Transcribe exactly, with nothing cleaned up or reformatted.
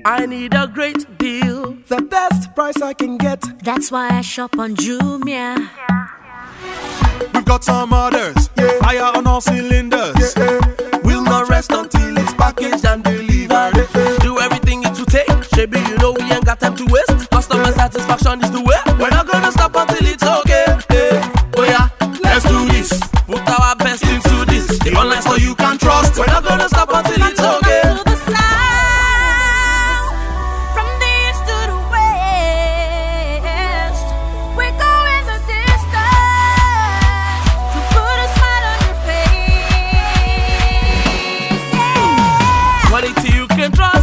I need a great deal, the best price I can get. That's why I shop on Jumia. We've got some orders, yeah. Fire on all cylinders. Yeah. We'll not rest until it's packaged and delivered. Yeah. Do everything it will take. Baby, you know we ain't got time to waste. Customer satisfaction is the way. We're not gonna stop until it's okay. Yeah. Oh yeah, let's do this. Put our best into this. The online store you can trust. We're not gonna stop until it's okay. To the south, from the east to the west, we're going the distance to put a smile on your face. Yeah. Quality you can trust.